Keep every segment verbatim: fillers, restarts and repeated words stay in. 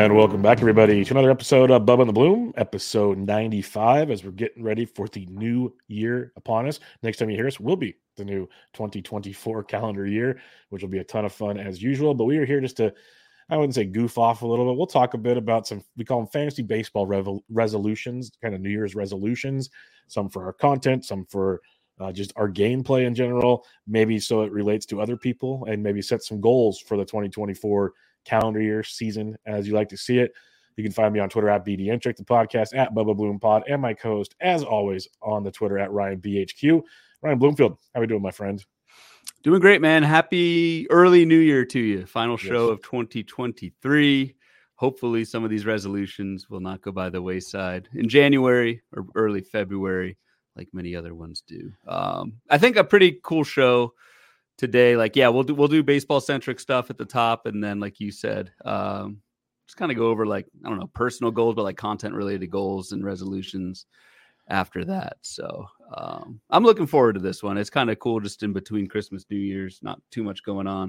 And welcome back, everybody, to another episode of Bubba and the Bloom, episode ninety-five, as we're getting ready for the new year upon us. Next time you hear us will be the new twenty twenty-four calendar year, which will be a ton of fun as usual. But we are here just to, I wouldn't say goof off a little bit. We'll talk a bit about some, we call them fantasy baseball revel- resolutions, kind of New Year's resolutions, some for our content, some for uh, just our gameplay in general, maybe so it relates to other people, and maybe set some goals for the twenty twenty-four calendar year season as you like to see it. You can find me on Twitter at B D N Trick, the podcast at Bubba Bloom Pod, and my co-host, as always, on the Twitter at Ryan B H Q. Ryan Bloomfield, how are we doing, my friend? Doing great, man. Happy early New Year to you. Final show yes. of twenty twenty-three. Hopefully some of these resolutions will not go by the wayside in January or early February, like many other ones do. Um, I think a pretty cool show today. Like, yeah, we'll do we'll do baseball centric stuff at the top, and then, like you said, um, just kind of go over like I don't know personal goals, but like content related goals and resolutions after that. So um, I'm looking forward to this one. It's kind of cool, just in between Christmas, New Year's, not too much going on.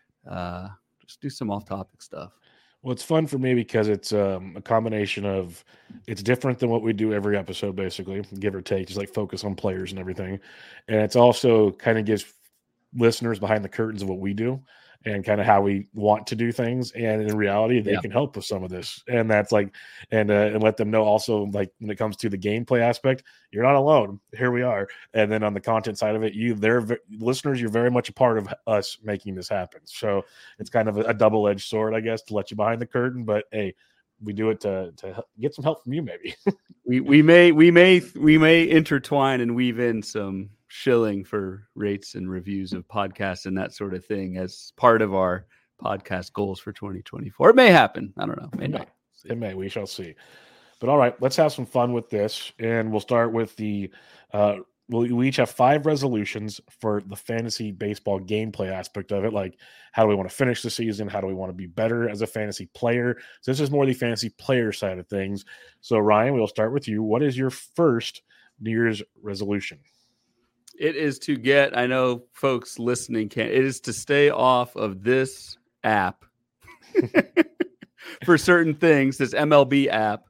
Uh, just do some off topic stuff. Well, it's fun for me because it's um, a combination of it's different than what we do every episode, basically, give or take, just like focus on players and everything, and it's also kind of gives listeners behind the curtains of what we do and kind of how we want to do things, and in reality they yeah. can help with some of this, and that's like and uh, and let them know also, like when it comes to the gameplay aspect, you're not alone, here we are. And then on the content side of it, you they're listeners, you're very much a part of us making this happen. So it's kind of a, a double-edged sword, I guess, to let you behind the curtain, but hey, we do it to to get some help from you. Maybe we we may we may we may intertwine and weave in some shilling for rates and reviews of podcasts and that sort of thing as part of our podcast goals for twenty twenty-four. It may happen. I don't know. It may, it may. not. It may. We shall see. But all right, let's have some fun with this, and we'll start with the. Uh, we'll, we each have five resolutions for the fantasy baseball gameplay aspect of it. Like, how do we want to finish the season? How do we want to be better as a fantasy player? So this is more the fantasy player side of things. So Ryan, we'll start with you. What is your first New Year's resolution? It is to get, I know folks listening can't, it is to stay off of this app for certain things, this M L B app,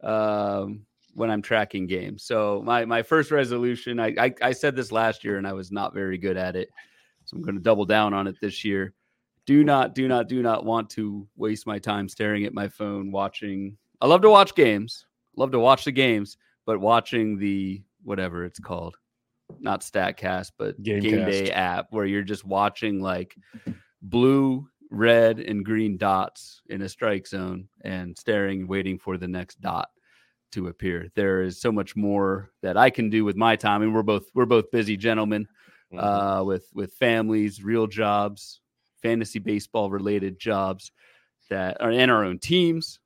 um, when I'm tracking games. So my, my first resolution, I, I, I said this last year and I was not very good at it. So I'm going to double down on it this year. Do not, do not, do not want to waste my time staring at my phone, watching. I love to watch games, love to watch the games, but watching the, whatever it's called. Not StatCast, but Game, Game Day app, where you're just watching like blue, red, and green dots in a strike zone and staring, waiting for the next dot to appear. There is so much more that I can do with my time. And we're both we're both busy gentlemen, mm-hmm. uh, with with families, real jobs, fantasy baseball related jobs that are in our own teams,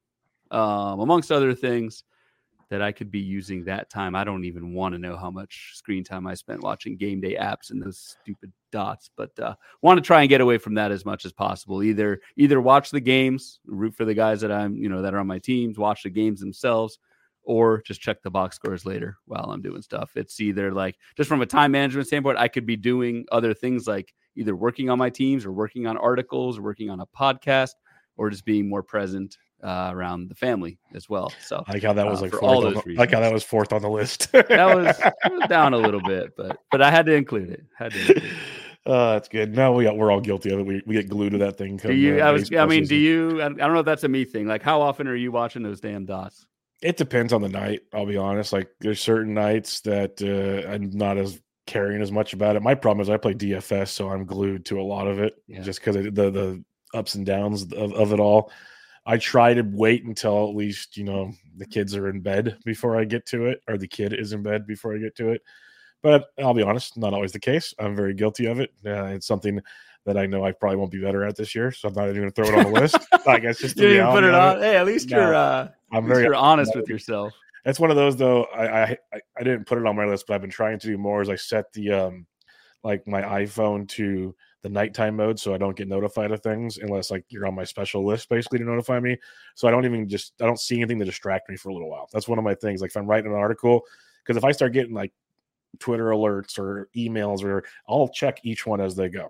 um, amongst other things. That I could be using that time. I don't even want to know how much screen time I spent watching Game Day apps and those stupid dots, but uh, want to try and get away from that as much as possible. Either either watch the games, root for the guys that I'm, you know, that are on my teams, watch the games themselves, or just check the box scores later while I'm doing stuff. It's either like, just from a time management standpoint, I could be doing other things like either working on my teams or working on articles or working on a podcast or just being more present Uh, around the family as well. So I like how that was uh, like for fourth all on those the, reasons. like how that was fourth on the list. that was, it was down a little bit, but but I had to include it. Had to include it. Uh, that's good. No, we got, we're all guilty of it. We we get glued to that thing. Do you? I was. I mean, season. do you? I don't know if that's a me thing. Like, how often are you watching those damn dots? It depends on the night. I'll be honest. Like, there's certain nights that uh, I'm not as caring as much about it. My problem is I play D F S, so I'm glued to a lot of it, yeah. just because the the ups and downs of, of it all. I try to wait until at least, you know, the kids are in bed before I get to it, or the kid is in bed before I get to it. But I'll be honest, not always the case. I'm very guilty of it. Uh, it's something that I know I probably won't be better at this year, so I'm not even going to throw it on the list. I guess just you didn't put it on. It. Hey, at least no, you're uh, I'm very you're honest with yourself. That's one of those though. I, I I didn't put it on my list, but I've been trying to do more. As I set the um like my iPhone to the nighttime mode, so I don't get notified of things unless like you're on my special list basically to notify me. So I don't even just I don't see anything to distract me for a little while. That's one of my things. Like if I'm writing an article, because if I start getting like Twitter alerts or emails, or I'll check each one as they go.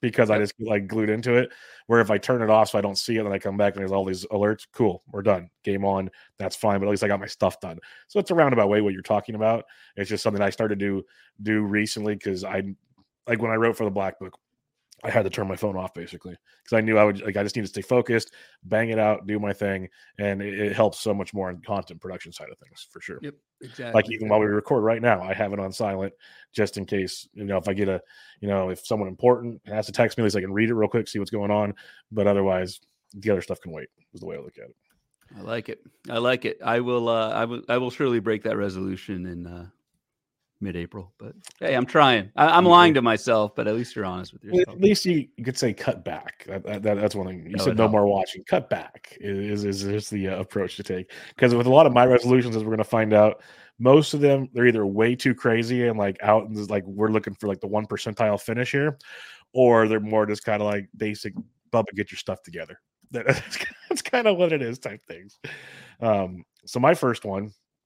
because Yep. I just get like glued into it. Where if I turn it off so I don't see it, and I come back and there's all these alerts, cool, we're done, game on, that's fine. But at least I got my stuff done. So it's a roundabout way what you're talking about. It's just something I started to do recently because I like when I wrote for the Black Book, I had to turn my phone off basically because I knew I would like I just need to stay focused, bang it out, do my thing, and it, it helps so much more on content production side of things for sure. Yep, exactly. Like even while we record right now, I have it on silent just in case, you know, if I get a, you know, if someone important has to text me, at least I can read it real quick, see what's going on. But otherwise, the other stuff can wait. Is the way I look at it. I like it. I like it. I will. Uh, I will. I will surely break that resolution in uh, mid-April. But hey, I'm trying. I, I'm lying to myself, but at least you're honest with yourself. At least you, you could say cut back. That, that, that's one thing. You That said would no help. more watching. Cut back is is, is the uh, approach to take. Because with a lot of my resolutions, as we're going to find out, most of them they're either way too crazy and like out and like we're looking for like the one percentile finish here, or they're more just kind of like basic. Bubba, get your stuff together. That's, that's kind of what it is type things. Um, so my first one,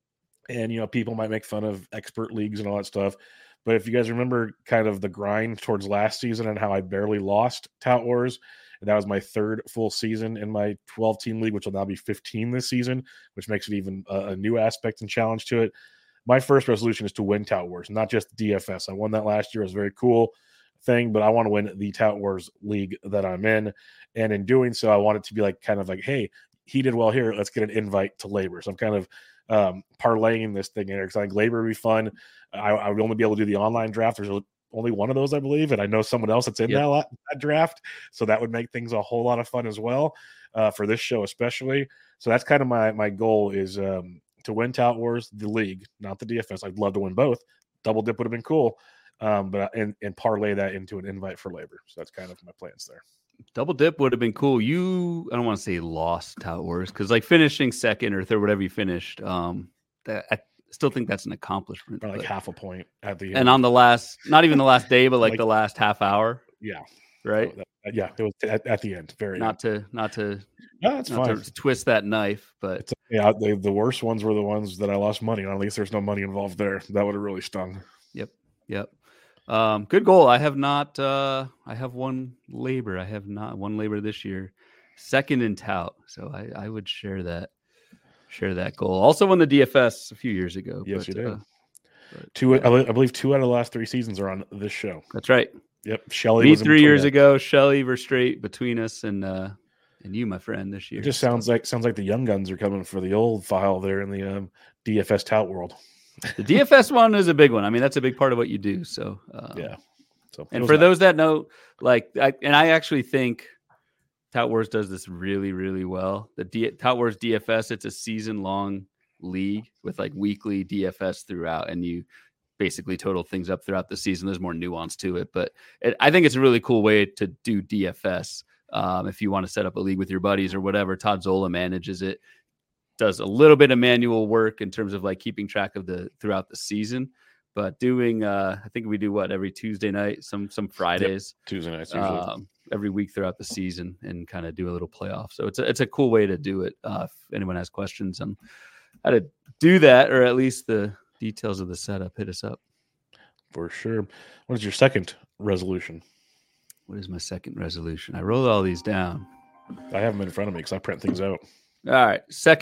and you know, people might make fun of expert leagues and all that stuff, but if you guys remember kind of the grind towards last season and how I barely lost Tout Wars, and that was my third full season in my twelve team league, which will now be fifteen this season, which makes it even a, a new aspect and challenge to it. My first resolution is to win Tout Wars, not just D F S. I won that last year. It was very cool thing, but I want to win the Tout Wars league that I'm in. And in doing so, I want it to be like kind of like, hey, he did well here. Let's get an invite to labor. So I'm kind of um, parlaying this thing in here because I think labor would be fun. I, I would only be able to do the online draft. There's only one of those, I believe. And I know someone else that's in Yep. that, that draft. So that would make things a whole lot of fun as well uh, for this show, especially. So that's kind of my, my goal is um, to win Tout Wars, the league, not the D F S. I'd love to win both. Double dip would have been cool. Um, but and, and parlay that into an invite for labor. So that's kind of my plans there. Double dip would have been cool. You, I don't want to say lost Tout Wars because like finishing second or third, whatever you finished, um, that I still think that's an accomplishment. Or like but, half a point at the end. and on the last, not even the last day, but like, Like- the last half hour, yeah, right? So that- yeah, it was at, at the end. Very Not to, not to, no, that's not fine. to twist that knife, but It's, yeah, they, the worst ones were the ones that I lost money on. At least there's no money involved there. That would have really stung. Yep. Yep. Um, good goal. I have not, uh, I have one labor. I have not one labor this year, second in tout. So I, I would share that, share that goal. Also won the D F S a few years ago. Yes, but, you did. Uh, but, Two, yeah. I believe two out of the last three seasons are on this show. That's right. Yep. Shelly Me was in three between years that. ago, Shelly were straight between us and, uh, and you, my friend, this year. It just So, sounds like sounds like the young guns are coming for the old file there in the um, D F S tout world. the D F S one is a big one. I mean, that's a big part of what you do. So, um, Yeah. So it And was for nice. those that know, like, I, and I actually think Tout Wars does this really, really well. The D, Tout Wars D F S, it's a season long league with like weekly D F S throughout, and you basically total things up throughout the season. There's more nuance to it, but it, I think it's a really cool way to do D F S. Um, if you want to set up a league with your buddies or whatever, Todd Zola manages it, does a little bit of manual work in terms of like keeping track of the throughout the season. But doing, uh, I think we do what every Tuesday night, some some Fridays, Tuesday nights usually. um, every week throughout the season, and kind of do a little playoff. So it's a, it's a cool way to do it. Uh, if anyone has questions on how to do that, or at least the details of the setup, hit us up. For sure. What is your second resolution? What is my second resolution? I wrote all these down. I have them in front of me because I print things out. All right,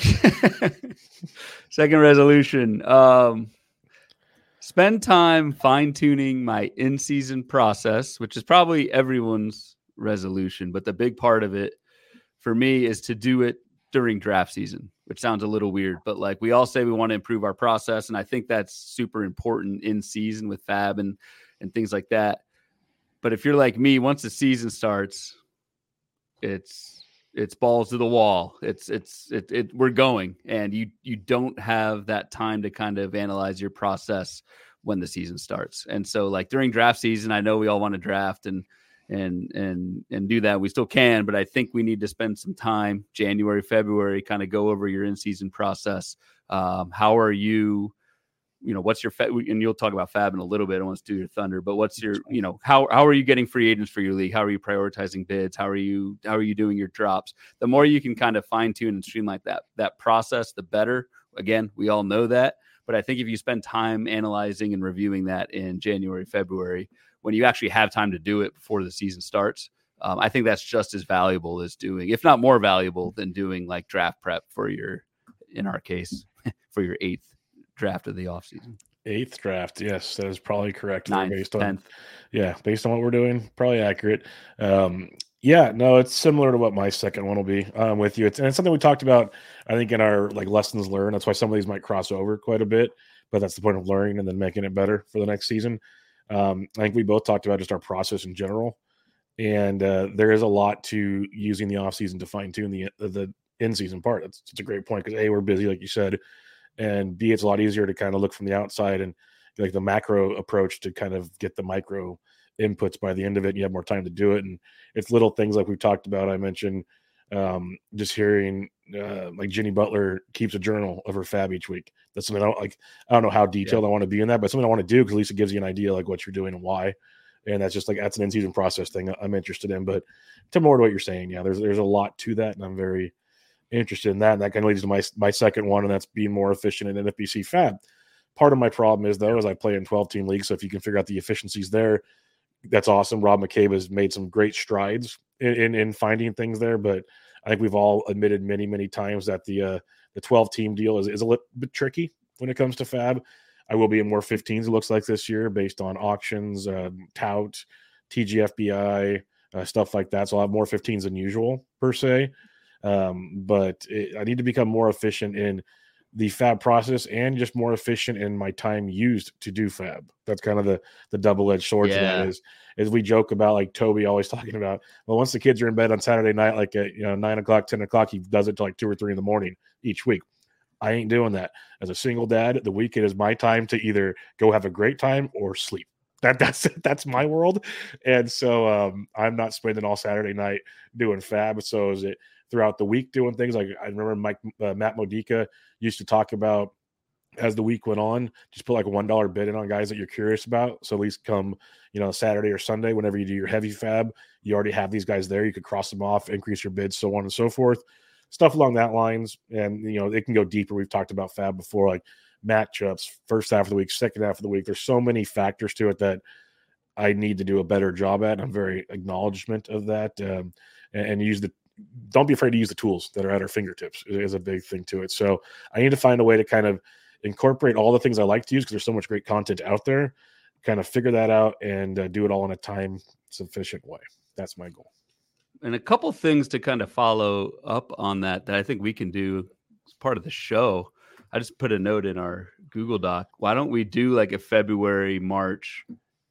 second second resolution. Um, spend time fine tuning my in season process, which is probably everyone's resolution, but the big part of it for me is to do it during draft season, which sounds a little weird, but like we all say we want to improve our process, and I think that's super important in season with Fab and and things like that. But if you're like me, once the season starts, it's it's balls to the wall. It's it's it, it we're going, and you you don't have that time to kind of analyze your process when the season starts. And so like during draft season, I know we all want to draft and and and and do that. We still can, but I think we need to spend some time January, February, kind of go over your in-season process. Um, how are you? You know, what's your fa- and you'll talk about Fab in a little bit. I don't want to do your thunder, but what's your, you know, how how are you getting free agents for your league? How are you prioritizing bids? How are you how are you doing your drops? The more you can kind of fine tune and streamline that that process, the better. Again, we all know that, but I think if you spend time analyzing and reviewing that in January, February, when you actually have time to do it before the season starts, um, I think that's just as valuable as doing, if not more valuable than doing like draft prep for your, in our case, for your eighth draft of the offseason. Eighth draft. Yes, that is probably correct. Ninth, based on, tenth. Yeah, based on what we're doing, probably accurate. Um, yeah, no, it's similar to what my second one will be. I'm with you. It's, and it's something we talked about, I think, in our like lessons learned. That's why some of these might cross over quite a bit, but that's the point of learning and then making it better for the next season. Um, I think we both talked about just our process in general. And uh, there is a lot to using the offseason to fine tune the the in-season part. That's, that's a great point because A, we're busy, like you said, and B, it's a lot easier to kind of look from the outside and like the macro approach to kind of get the micro inputs by the end of it. And you have more time to do it. And it's little things like we've talked about. I mentioned um, just hearing uh, like Jenny Butler keeps a journal of her fab each week. That's something I don't like. I don't know how detailed yeah. I want to be in that, but something I want to do because at least it gives you an idea like what you're doing and why. And that's just like, that's an in-season process thing I'm interested in. But to more to what you're saying, yeah, there's there's a lot to that. And I'm very interested in that. And that kind of leads to my my second one, and that's being more efficient in N F B C fab. Part of my problem is, though, is I play in twelve-team leagues. So if you can figure out the efficiencies there, that's awesome. Rob McCabe has made some great strides in, in, in finding things there. But I think we've all admitted many, many times that the uh, the twelve-team deal is, is a little bit tricky when it comes to fab. I will be in more fifteens, it looks like, this year based on auctions, um, tout, T G F B I, uh, stuff like that. So I'll have more fifteens than usual, per se. Um, but it, I need to become more efficient in the fab process and just more efficient in my time used to do fab. That's kind of the the double-edged sword yeah. to that is, is we joke about, like Toby always talking about, well, once the kids are in bed on Saturday night, like at, you know, nine o'clock, ten o'clock, he does it till like two or three in the morning each week. I ain't doing that. As a single dad, the weekend is my time to either go have a great time or sleep. That that's that's my world. And so um, I'm not spending all Saturday night doing fab. So is it throughout the week doing things like I remember Mike uh, Matt Modica used to talk about as the week went on, just put like a one dollar bid in on guys that you're curious about. So at least come, you know, Saturday or Sunday, whenever you do your heavy fab, you already have these guys there. You could cross them off, increase your bids, so on and so forth. Stuff along that lines. And, you know, it can go deeper. We've talked about fab before, like matchups, first half of the week, second half of the week. There's so many factors to it that I need to do a better job at. I'm very acknowledgement of that. Um, and, and use the, don't be afraid to use the tools that are at our fingertips is a big thing to it. So I need to find a way to kind of incorporate all the things I like to use because there's so much great content out there, kind of figure that out and uh, do it all in a time sufficient way. That's my goal. And a couple things to kind of follow up on that that I think we can do as part of the show. I just put a note in our Google Doc. Why don't we do like a February, March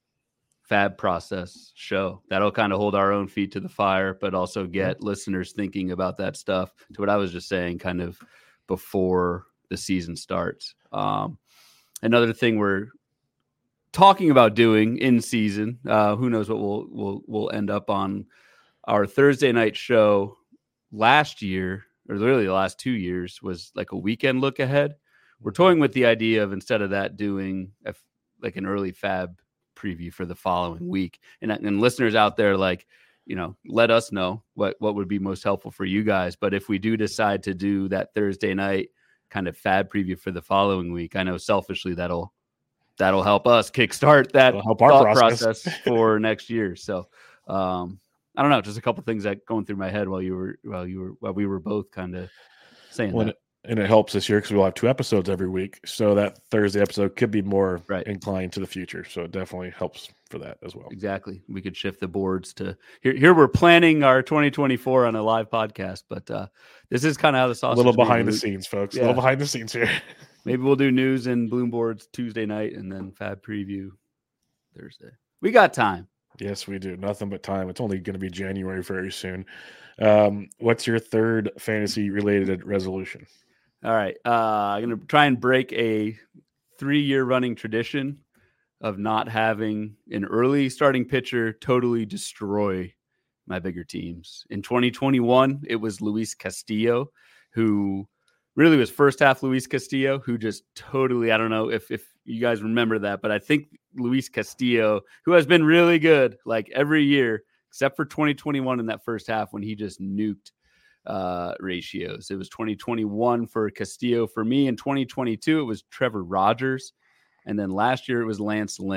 fab process show? That'll kind of hold our own feet to the fire, but also get mm-hmm. listeners thinking about that stuff, to what I was just saying, kind of before the season starts. Um, another thing we're talking about doing in season, uh, who knows what we'll, we'll, we'll end up on. Our Thursday night show last year, or literally the last two years, was like a weekend look ahead. We're toying with the idea of, instead of that, doing a, like an early fab preview for the following week. And, and listeners out there, like, you know, let us know what, what would be most helpful for you guys. But if we do decide to do that Thursday night kind of fab preview for the following week, I know selfishly that'll that'll help us kickstart that help thought our process. process for next year. So, um, I don't know, just a couple things that going through my head while you were while you were while we were both kind of saying well, that. And it helps this year because we'll have two episodes every week, so that Thursday episode could be more right. inclined to the future. So it definitely helps for that as well. Exactly, we could shift the boards to here. Here we're planning our twenty twenty-four on a live podcast, but uh, this is kind of how the sausage. A little behind movie. the scenes, folks. Yeah. A little behind the scenes here. Maybe we'll do news and Bloom boards Tuesday night, and then fab preview Thursday. We got time. Yes, we do. Nothing but time. It's only going to be January very soon. Um, what's your third fantasy-related resolution? All right. Uh, I'm going to try and break a three-year running tradition of not having an early starting pitcher totally destroy my bigger teams. In twenty twenty-one, it was Luis Castillo, who really was first half Luis Castillo, who just totally, I don't know if, if you guys remember that, but I think Luis Castillo, who has been really good like every year, except for twenty twenty-one in that first half when he just nuked uh, ratios. It was twenty twenty-one for Castillo for me. In twenty twenty-two, it was Trevor Rogers. And then last year it was Lance Lynn.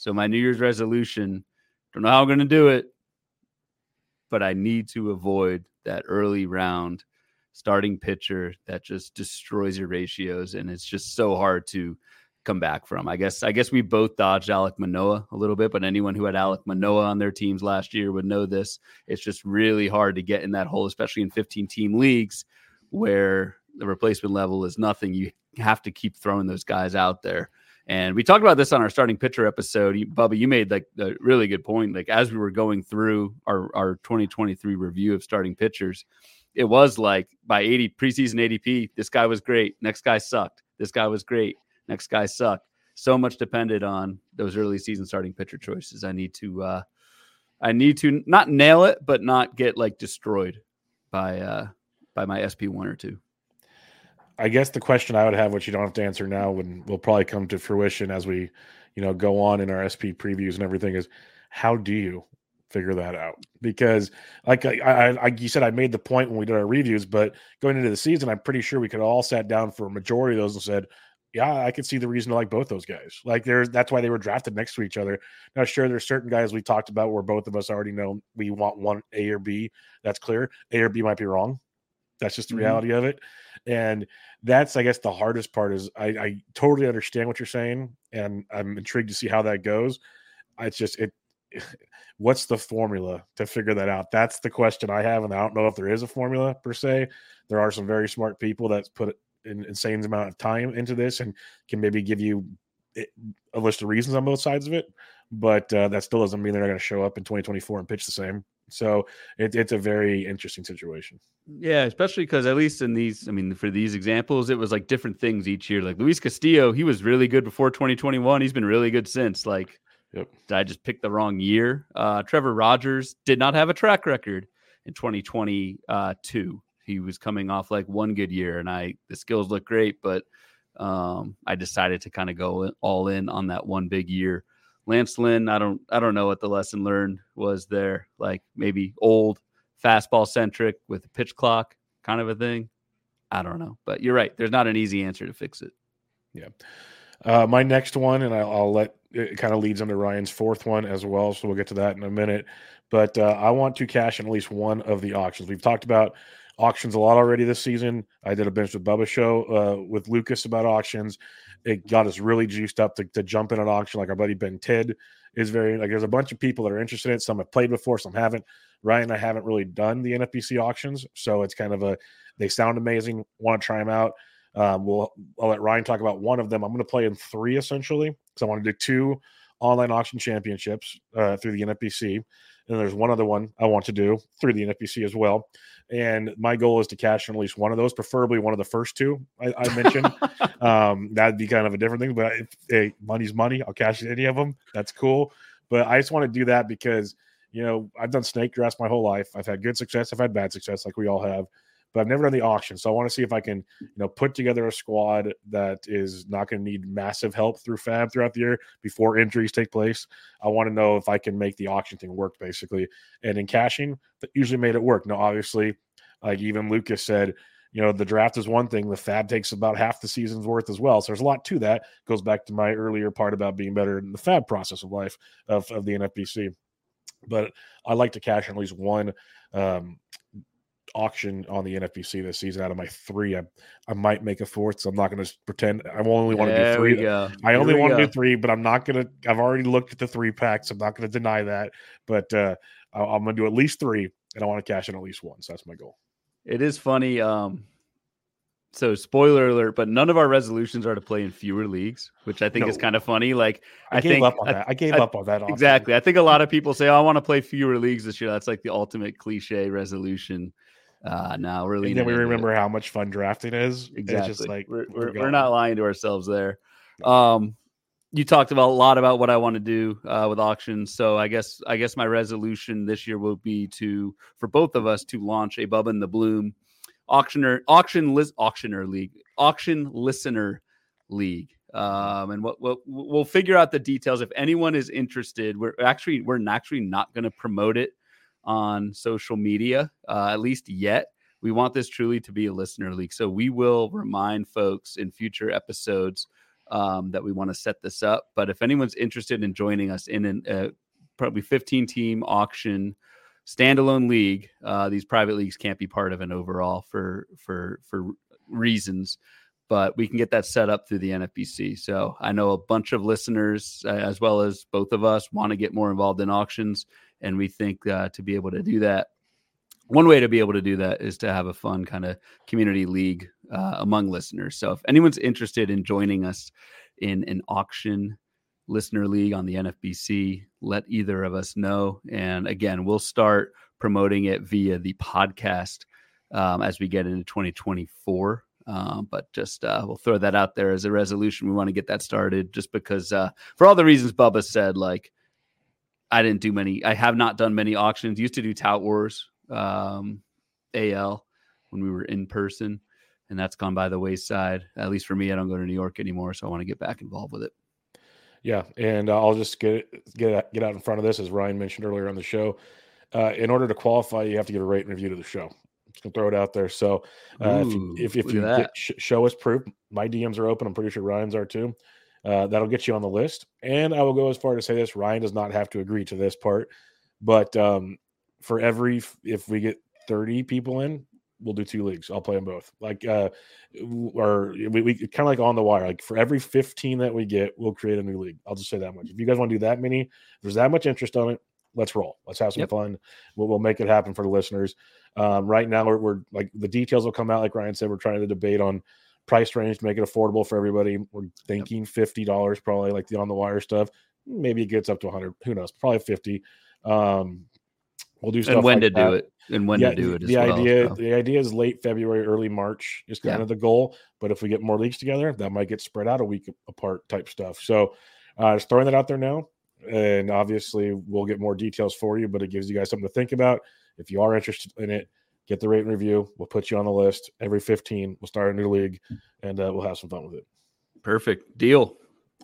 So my New Year's resolution, don't know how I'm going to do it, but I need to avoid that early round starting pitcher that just destroys your ratios, and it's just so hard to come back from. I guess I guess we both dodged Alek Manoah a little bit, but anyone who had Alek Manoah on their teams last year would know this. It's just really hard to get in that hole, especially in fifteen-team leagues where the replacement level is nothing. You have to keep throwing those guys out there. And we talked about this on our starting pitcher episode. You, Bubba, you made like a really good point. Like as we were going through our, our twenty twenty-three review of starting pitchers, it was like by eighty preseason A D P, this guy was great. Next guy sucked. This guy was great. Next guy sucked. So much depended on those early season starting pitcher choices. I need to, uh, I need to not nail it, but not get like destroyed by, uh, by my S P one or two. I guess the question I would have, which you don't have to answer now, when will probably come to fruition as we, you know, go on in our S P previews and everything, is how do you figure that out? Because like I, I, I, you said, I made the point when we did our reviews, but going into the season, I'm pretty sure we could all sat down for a majority of those and said, yeah, I could see the reason to like both those guys. Like there's, that's why they were drafted next to each other. Now, sure, there's certain guys we talked about where both of us already know we want one A or B. That's clear. A or B might be wrong. That's just the reality mm-hmm. of it. And that's, I guess, the hardest part is I, I totally understand what you're saying, and I'm intrigued to see how that goes. It's just, it, what's the formula to figure that out? That's the question I have, and I don't know if there is a formula per se. There are some very smart people that put an insane amount of time into this and can maybe give you a list of reasons on both sides of it, but uh, that still doesn't mean they're not going to show up in twenty twenty-four and pitch the same. So it, it's a very interesting situation. Yeah, especially because at least in these, I mean, for these examples, it was like different things each year. Like Luis Castillo, he was really good before twenty twenty-one. He's been really good since. Like, yep. Did I just pick the wrong year? Uh, Trevor Rogers did not have a track record in twenty twenty-two. He was coming off like one good year, and I the skills look great, but um, I decided to kind of go all in on that one big year. Lance Lynn, I don't, I don't know what the lesson learned was there. Like maybe old, fastball centric with a pitch clock kind of a thing. I don't know, but you're right. There's not an easy answer to fix it. Yeah. Uh, my next one, and I'll, I'll let it kind of leads into Ryan's fourth one as well. So we'll get to that in a minute. But uh, I want to cash in at least one of the auctions. We've talked about auctions a lot already this season. I did a Bench with Bubba show uh, with Lucas about auctions. It got us really juiced up to, to jump in an auction. Like our buddy Ben Ted is very, like there's a bunch of people that are interested in it. Some have played before, some haven't. Ryan and I haven't really done the N F B C auctions. So it's kind of a, they sound amazing. Want to try them out. Um, we'll, I'll let Ryan talk about one of them. I'm going to play in three essentially. Because I want to do two online auction championships uh, through the N F B C. And there's one other one I want to do through the N F B C as well. And my goal is to cash in at least one of those, preferably one of the first two I, I mentioned. um, that'd be kind of a different thing. But if hey, money's money, I'll cash in any of them. That's cool. But I just want to do that because, you know, I've done snake drafts my whole life. I've had good success. I've had bad success like we all have. But I've never done the auction. So I want to see if I can, you know, put together a squad that is not going to need massive help through Fab throughout the year before injuries take place. I want to know if I can make the auction thing work, basically. And in cashing, that usually made it work. Now, obviously, like even Lucas said, you know, the draft is one thing. The Fab takes about half the season's worth as well. So there's a lot to that. Goes back to my earlier part about being better in the Fab process of life of, of the N F B C. But I like to cash in at least one um, auction on the N F B C this season out of my three. I I might make a fourth, so I'm not going to pretend. I only want to do three. I only want to do three, but I'm not going to. I've already looked at the three packs. I'm not going to deny that, but uh, I'm going to do at least three, and I want to cash in at least one. So that's my goal. It is funny. Um, so spoiler alert, but none of our resolutions are to play in fewer leagues, which I think no. is kind of funny. Like I, I gave think, up on I, that. I gave I, up on that. Often. Exactly. I think a lot of people say, oh, I want to play fewer leagues this year. That's like the ultimate cliche resolution. Uh, no, we're and then we remember it. How much fun drafting is. Exactly. It's just like we're, we're, we're not lying to ourselves there. Um, you talked about a lot about what I want to do uh, with auctions. So I guess, I guess my resolution this year will be to, for both of us to launch a Bubba in the Bloom auctioner, auction list, auctioner league, auction listener league. Um, and what, what we'll figure out the details. If anyone is interested, we're actually, we're actually not going to promote it on social media, uh, at least yet. We want this truly to be a listener league. So we will remind folks in future episodes um, that we want to set this up. But if anyone's interested in joining us in an uh, probably fifteen team auction standalone league, uh, these private leagues can't be part of an overall for for for reasons, but we can get that set up through the N F B C. So I know a bunch of listeners, uh, as well as both of us, want to get more involved in auctions, and we think uh, to be able to do that, one way to be able to do that is to have a fun kind of community league uh, among listeners. So if anyone's interested in joining us in an auction listener league on the N F B C, let either of us know. And again, we'll start promoting it via the podcast um, as we get into twenty twenty-four. Um, but just uh, we'll throw that out there as a resolution. We want to get that started just because uh, for all the reasons Bubba said, like I didn't do many, I have not done many auctions. Used to do Tout Wars um, A L when we were in person, and that's gone by the wayside. At least for me, I don't go to New York anymore, so I want to get back involved with it. Yeah, and uh, I'll just get get get out in front of this, as Ryan mentioned earlier on the show. Uh, in order to qualify, you have to give a rate and review to the show. Just gonna throw it out there. So uh, Ooh, if if, if you get, sh- show us proof, my D Ms are open. I'm pretty sure Ryan's are too. Uh, that'll get you on the list. And I will go as far to say this: Ryan does not have to agree to this part, but um, for every if we get thirty people in, we'll do two leagues. I'll play them both. Like, uh, or we, we kind of like on the wire. Like for every fifteen that we get, we'll create a new league. I'll just say that much. If you guys want to do that many, if there's that much interest on it, let's roll. Let's have some yep. fun. We'll, we'll make it happen for the listeners. Um, right now, we're, we're like the details will come out. Like Ryan said, we're trying to debate on price range to make it affordable for everybody. We're thinking yep. fifty dollars, probably like the on the wire stuff. Maybe it gets up to one hundred. Who knows? Probably fifty. Um, We'll do stuff and when like to that. do it and when yeah, to do it. As the well, idea, so. the idea is late February, early March is kind yeah. of the goal. But if we get more leagues together, that might get spread out a week apart type stuff. So uh, just throwing that out there now. And obviously we'll get more details for you, but it gives you guys something to think about. If you are interested in it, get the rate and review. We'll put you on the list. Every fifteen, we'll start a new league, and uh, we'll have some fun with it. Perfect. Deal.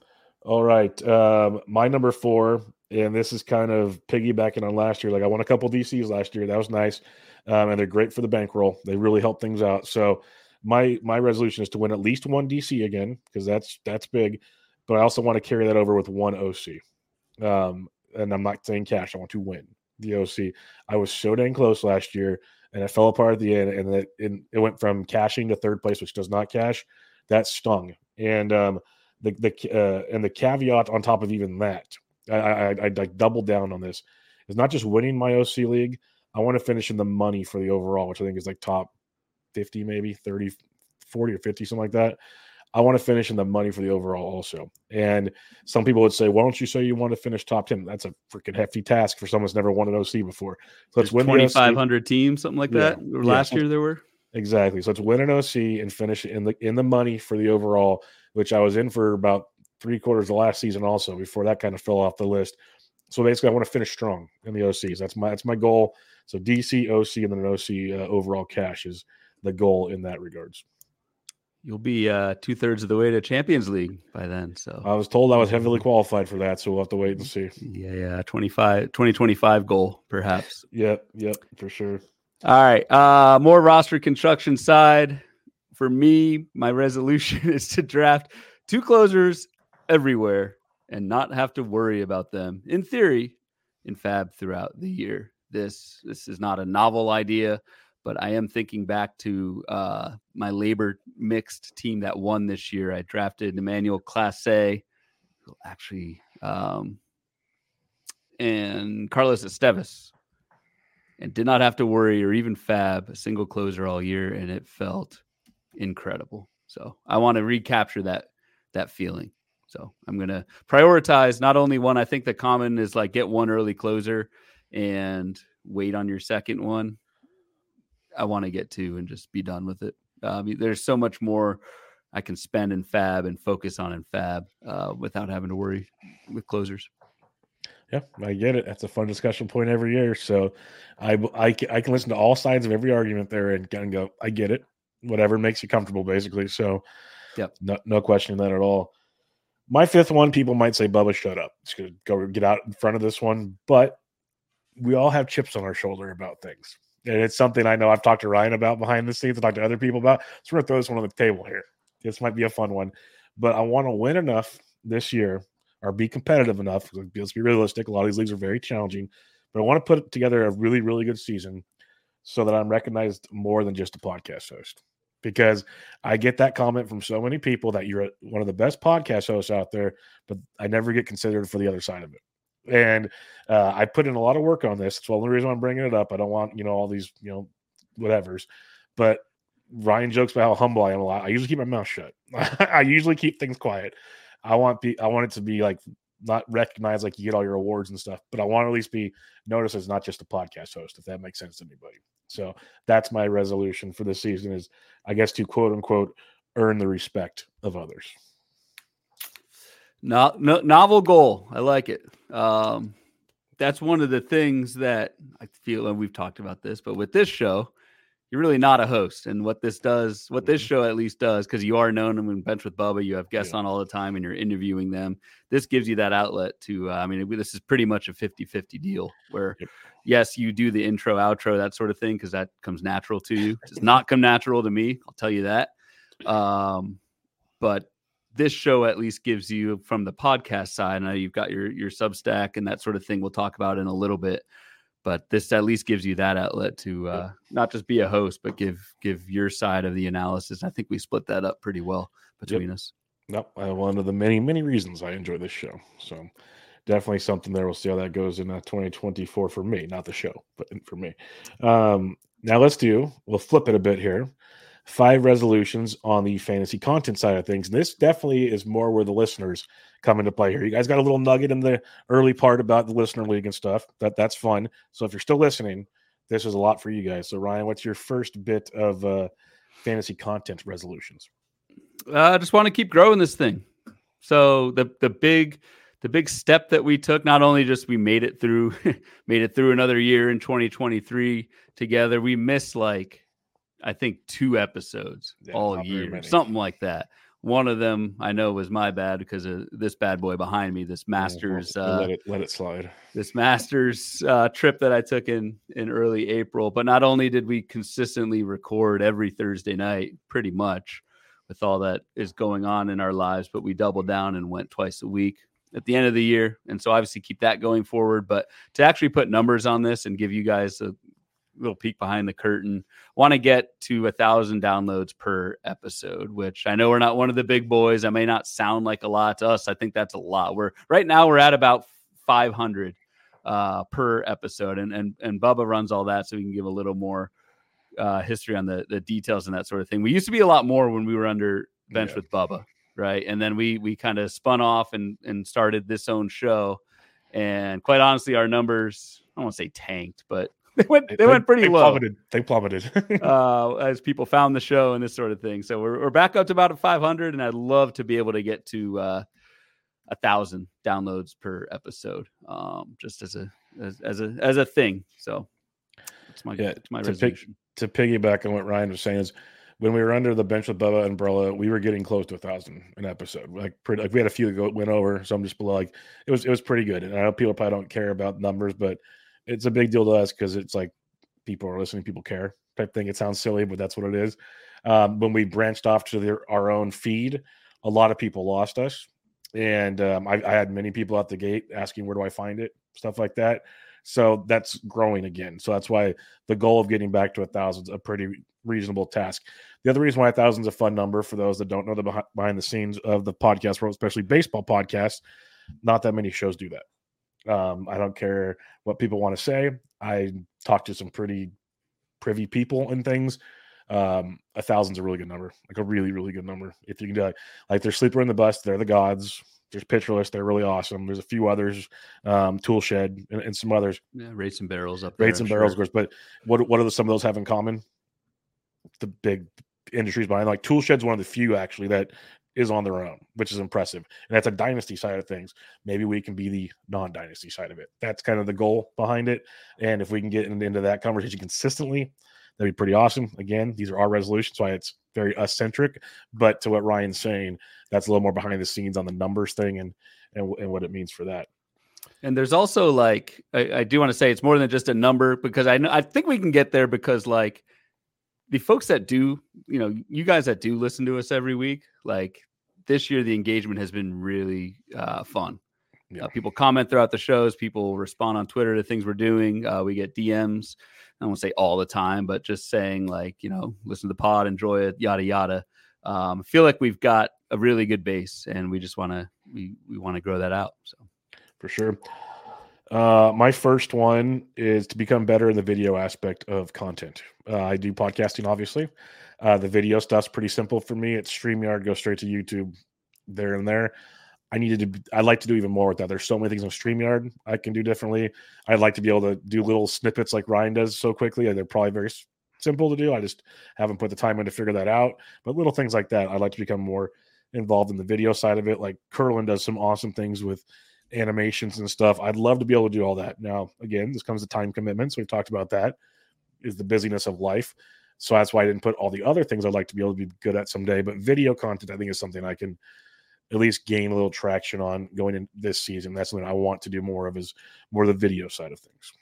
All right. Um, my number four, and this is kind of piggybacking on last year. Like I won a couple D Cs last year. That was nice. Um, and they're great for the bankroll. They really help things out. So my my resolution is to win at least one D C again, because that's that's big. But I also want to carry that over with one O C. Um, and I'm not saying cash. I want to win the O C. I was so dang close last year, and I fell apart at the end. And it, it, it went from cashing to third place, which does not cash. That stung. And um, the the uh, and the caveat on top of even that, I, I, I, I doubled down on this. It's not just winning my O C league. I want to finish in the money for the overall, which I think is like top fifty, maybe thirty, forty or fifty, something like that. I want to finish in the money for the overall also. And some people would say, why don't you say you want to finish top ten? That's a freaking hefty task for someone who's never won an O C before. So let's win twenty-five hundred teams, something like yeah. that. Last yeah. year there were. Exactly. So let's win an O C and finish in the in the money for the overall, which I was in for about three quarters of last season also before that kind of fell off the list. So basically I want to finish strong in the O Cs. That's my that's my goal. So D C, O C, and then an O C uh, overall cash is the goal in that regards. You'll be uh, two thirds of the way to Champions League by then. So I was told I was heavily qualified for that, so we'll have to wait and see. Yeah, yeah, twenty-five, twenty twenty-five goal perhaps. Yep, yep, for sure. All right, uh, more roster construction side. For me, my resolution is to draft two closers everywhere and not have to worry about them. In theory, in Fab throughout the year. This this is not a novel idea. But I am thinking back to uh, my labor mixed team that won this year. I drafted Emmanuel Clase, actually, um, and Carlos Esteves, and did not have to worry or even fab a single closer all year, and it felt incredible. So I want to recapture that that feeling. So I'm going to prioritize not only one. I think the common is like get one early closer and wait on your second one. I want to get to and just be done with it. Um, there's so much more I can spend in Fab and focus on in Fab uh, without having to worry with closers. Yeah, I get it. That's a fun discussion point every year. So I, I, I can listen to all sides of every argument there and kind of go, I get it. Whatever makes you comfortable, basically. So yep. no, no question that at all. My fifth one, people might say, Bubba, shut up. It's going to go get out in front of this one. But we all have chips on our shoulder about things. And it's something I know I've talked to Ryan about behind the scenes. I talked to other people about. So we're going to throw this one on the table here. This might be a fun one. but I want to win enough this year or be competitive enough. Let's be realistic. A lot of these leagues are very challenging, but I want to put together a really, really good season so that I'm recognized more than just a podcast host. Because I get that comment from so many people that you're one of the best podcast hosts out there, but I never get considered for the other side of it. And uh, I put in a lot of work on this. It's the only reason I'm bringing it up. I don't want, you know, all these, you know, whatevers. But Ryan jokes about how humble I am a lot. I usually keep my mouth shut. I usually keep things quiet. I want be, I want it to be like not recognized like you get all your awards and stuff, but I want to at least be noticed as not just a podcast host, if that makes sense to anybody. So that's my resolution for this season is, I guess, to quote unquote, earn the respect of others. No, no, novel goal. I like it. Um, that's one of the things that I feel, and we've talked about this, but with this show, you're really not a host. And what this does, what this show at least does, because you are known in Bench with Bubba, you have guests yeah. on all the time and you're interviewing them. This gives you that outlet to, uh, I mean, this is pretty much a fifty-fifty deal where, yep. yes, you do the intro, outro, that sort of thing, because that comes natural to you. It does not come natural to me. I'll tell you that. Um, but this show at least gives you, from the podcast side, I know you've got your, your Substack and that sort of thing we'll talk about in a little bit. But this at least gives you that outlet to uh, yep. not just be a host, but give give your side of the analysis. I think we split that up pretty well between yep. us. Nope. Uh, one of the many, many reasons I enjoy this show. So definitely something there. We'll see how that goes in uh, twenty twenty-four for me, not the show, but for me. Um, now let's do, we'll flip it a bit here. Five resolutions on the fantasy content side of things. And this definitely is more where the listeners come into play here. You guys got a little nugget in the early part about the listener league and stuff. That that's fun. So if you're still listening, this is a lot for you guys. So Ryan, what's your first bit of uh, fantasy content resolutions? Uh, I just want to keep growing this thing. So the the big the big step that we took, not only just we made it through made it through another year in twenty twenty-three together. We missed like I think two episodes yeah, all year, something like that. One of them I know was my bad because of this bad boy behind me, this Masters. Uh, let it let it slide. This Masters uh, trip that I took in in early April. But not only did we consistently record every Thursday night, pretty much, with all that is going on in our lives, but we doubled down and went twice a week at the end of the year. And so obviously keep that going forward. But to actually put numbers on this and give you guys a little peek behind the curtain, want to get to a thousand downloads per episode, which I know we're not one of the big boys. That may not sound like a lot to us. I think that's a lot. We're right now we're at about five hundred uh, per episode, and and and Bubba runs all that, so we can give a little more uh, history on the the details and that sort of thing. We used to be a lot more when we were under Bench yeah. with Bubba, right? And then we we kind of spun off and and started this own show, and quite honestly, our numbers, I don't want to say tanked, but They went. They, they went pretty they low. Plummeted. They plummeted uh, as people found the show and this sort of thing. So we're we're back up to about five hundred, and I'd love to be able to get to uh, a thousand downloads per episode, um, just as a as, as a as a thing. So it's my yeah, it's my to resolution. Pick, to piggyback on what Ryan was saying is, when we were under the Bench with Bubba umbrella, we were getting close to a thousand an episode. Like pretty, like we had a few that go, went over, so I'm just below. Like it was it was pretty good. And I know people probably don't care about numbers, but it's a big deal to us because it's like people are listening, people care type thing. It sounds silly, but that's what it is. Um, when we branched off to their, our own feed, a lot of people lost us. And um, I, I had many people out the gate asking, where do I find it? Stuff like that. So that's growing again. So that's why the goal of getting back to a thousand is a pretty reasonable task. The other reason why a thousand is a fun number for those that don't know the behind, behind the scenes of the podcast world, especially baseball podcasts, not that many shows do that. Um, I don't care what people want to say. I talk to some pretty privy people and things. Um, a thousand's a really good number, like a really, really good number. If you can do it, like there's Sleeper in the Bus, they're the gods. There's Pitcherless, they're really awesome. There's a few others, um, Tool Shed, and, and some others. Yeah, Rates and Barrels up there. Rates and I'm Barrels, sure. of course. But what what do the, some of those have in common? The big industries behind, like Tool Shed's one of the few actually that is on their own, which is impressive. And that's a dynasty side of things. Maybe we can be the non-dynasty side of it. That's kind of the goal behind it. And if we can get into that conversation consistently, that'd be pretty awesome. Again, these are our resolutions, why it's very us-centric. But to what Ryan's saying, that's a little more behind the scenes on the numbers thing and and, and what it means for that. And there's also like, I, I do want to say it's more than just a number, because I know, I think we can get there because like the folks that do, you know, you guys that do listen to us every week, like this year the engagement has been really uh, fun. Yeah. Uh, people comment throughout the shows. People respond on Twitter to things we're doing. Uh, we get D Ms. I won't say all the time, but just saying like, you know, listen to the pod, enjoy it, yada, yada. Um, I feel like we've got a really good base and we just want to, we, we want to grow that out. So for sure. Uh, my first one is to become better in the video aspect of content. Uh, I do podcasting, obviously. Uh, the video stuff's pretty simple for me. It's StreamYard, go straight to YouTube there and there. I needed to, I'd like to do even more with that. There's so many things on StreamYard I can do differently. I'd like to be able to do little snippets like Ryan does so quickly. And they're probably very simple to do. I just haven't put the time in to figure that out. But little things like that, I'd like to become more involved in the video side of it. Like Curlin does some awesome things with animations and stuff. I'd love to be able to do all that. Now, again, this comes to time commitments. We've talked about that, is the busyness of life. So that's why I didn't put all the other things I'd like to be able to be good at someday. But video content, I think, is something I can at least gain a little traction on going in this season. That's something I want to do more of, is more the video side of things.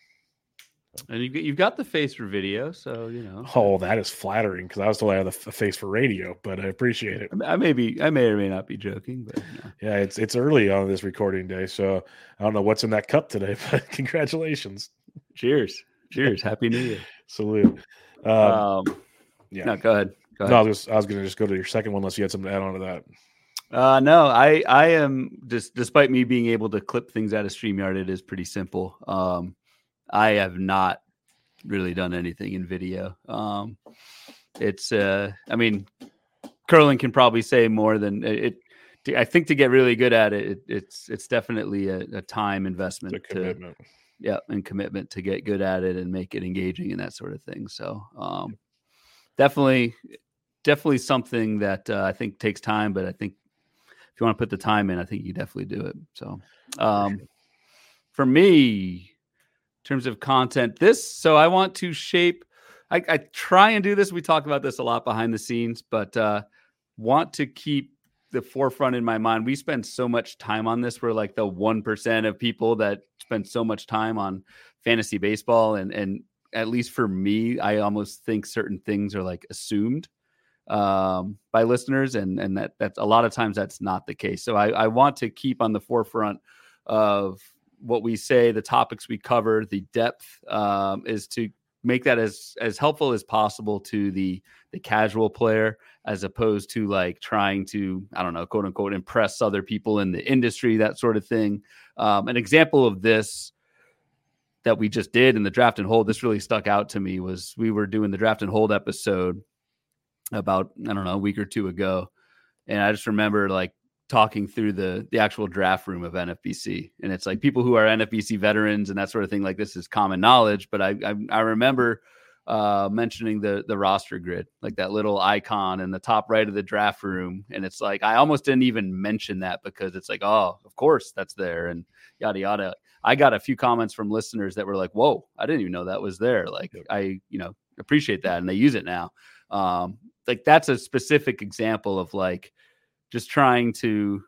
And you've, you've got the face for video, so, you know. Oh, that is flattering, because I was told I had a face for radio, but I appreciate it. I may be, I may or may not be joking, but no. Yeah, it's it's early on this recording day, so I don't know what's in that cup today, but congratulations. Cheers. Cheers. Happy New Year. Salute. Um, Um, yeah. no, go ahead. Go ahead. No, I was, I was going to just go to your second one unless you had something to add on to that. Uh, no, I, I am just, despite me being able to clip things out of StreamYard, it is pretty simple. Um, I have not really done anything in video. Um, it's, uh, I mean, Curlin can probably say more than it. I think to get really good at it, it it's, it's definitely a, a time investment, It's a commitment. to, yeah, and commitment to get good at it and make it engaging and that sort of thing. So, um, definitely, definitely something that uh, I think takes time, but I think if you want to put the time in, I think you definitely do it. So, um, for me, in terms of content, this, so I want to shape, I, I try and do this. We talk about this a lot behind the scenes, but uh, want to keep the forefront in my mind. We spend so much time on this. We're like the one percent of people that spend so much time on fantasy baseball. And, and at least for me, I almost think certain things are like assumed um, by listeners. And, and that that's a lot of times that's not the case. So I, I want to keep on the forefront of what we say, the topics we cover, the depth um, is to make that as, as helpful as possible to the, the casual player, as opposed to like trying to, I don't know, quote unquote, impress other people in the industry, that sort of thing. Um, an example of this that we just did in the draft and hold, this really stuck out to me, was we were doing the draft and hold episode about, I don't know, a week or two ago. And I just remember like talking through the the actual draft room of N F B C, and it's like people who are N F B C veterans and that sort of thing, like this is common knowledge, but I I, I remember uh mentioning the the roster grid, like that little icon in the top right of the draft room, and it's like I almost didn't even mention that because it's like, oh, of course that's there, and yada yada. I got a few comments from listeners that were like, whoa, I didn't even know that was there. Like, I, you know, appreciate that, and they use it now. Um like that's a specific example of like just trying to,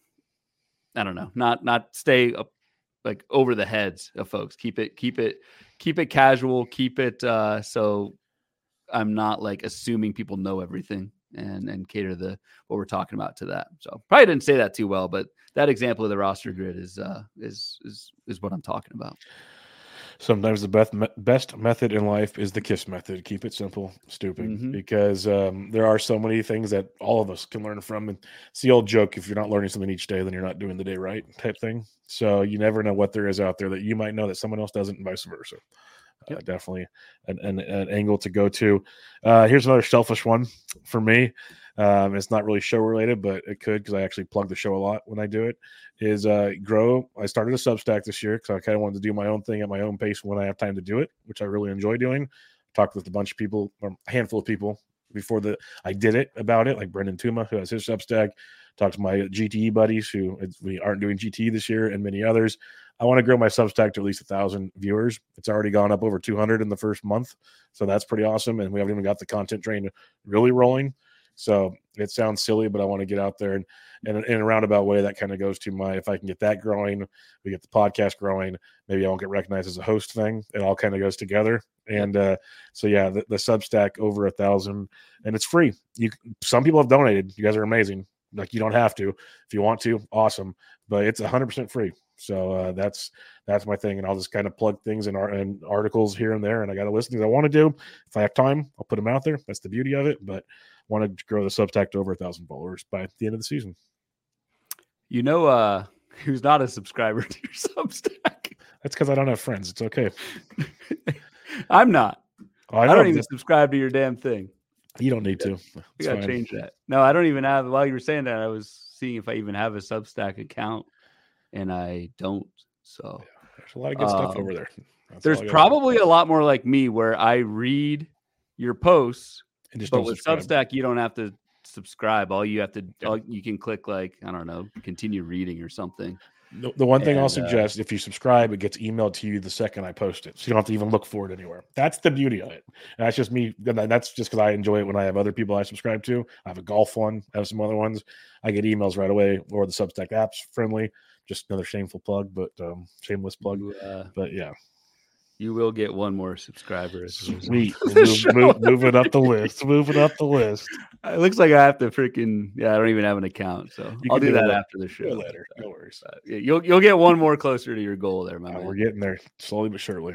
I don't know, not not stay up like over the heads of folks. Keep it, keep it, keep it casual. Keep it uh, so I'm not like assuming people know everything, and and cater the what we're talking about to that. So probably didn't say that too well, but that example of the roster grid is uh, is is is what I'm talking about. Sometimes the best best method in life is the KISS method. Keep it simple, stupid, Mm-hmm. because um, there are so many things that all of us can learn from. And it's the old joke: if you're not learning something each day, then you're not doing the day right, type thing. So you never know what there is out there that you might know that someone else doesn't, and vice versa. Yep. Uh, definitely an, an, an angle to go to. Uh, here's another selfish one for me. Um, it's not really show related, but it could, because I actually plug the show a lot when I do it, is uh, grow. I started a Substack this year because I kind of wanted to do my own thing at my own pace when I have time to do it, which I really enjoy doing. Talked with a bunch of people, or a handful of people before the I did it about it, like Brendan Tuma, who has his Substack. Talked to my G T E buddies who we aren't doing G T E this year, and many others. I want to grow my Substack to at least a thousand viewers. It's already gone up over two hundred in the first month, so that's pretty awesome. And we haven't even got the content train really rolling. So it sounds silly, but I want to get out there, and, and in a roundabout way, that kind of goes to my, if I can get that growing, we get the podcast growing, maybe I won't get recognized as a host thing. It all kind of goes together. And uh, so, yeah, the, the Substack over a thousand, and it's free. You, some people have donated. You guys are amazing. Like, you don't have to. If you want to, awesome. But it's one hundred percent free. So uh, that's that's my thing. And I'll just kind of plug things in, our, in articles here and there. And I got to listen to things I want to do. If I have time, I'll put them out there. That's the beauty of it. But I want to grow the Substack to over a thousand followers by the end of the season. You know uh, who's not a subscriber to your Substack? That's because I don't have friends. It's okay. I'm not. Oh, I, I know, don't even subscribe to your damn thing. You don't need to. We got to change that. No, I don't even have. While you were saying that, I was seeing if I even have a Substack account, and I don't. So yeah, there's a lot of good um, stuff over there. That's there's probably a lot more like me where I read your posts, and just but with subscribe. Substack, you don't have to subscribe. All you have to, yeah. all, you can click like, I don't know, continue reading or something. The, the one thing and, I'll suggest, uh, if you subscribe, it gets emailed to you the second I post it. So you don't have to even look for it anywhere. That's the beauty of it. And that's just me. That's just because I enjoy it when I have other people I subscribe to. I have a golf one. I have some other ones. I get emails right away, or the Substack app's friendly. Just another shameful plug, but um, shameless plug. Uh, but yeah. You will get one more subscriber. Sweet. Move, move, moving up the list. Moving up the list. It looks like I have to freaking, yeah, I don't even have an account. So you I'll do, do that later. after the show. Later. No worries. Uh, yeah, you'll you'll get one more closer to your goal there, my uh, man. We're getting there slowly but surely.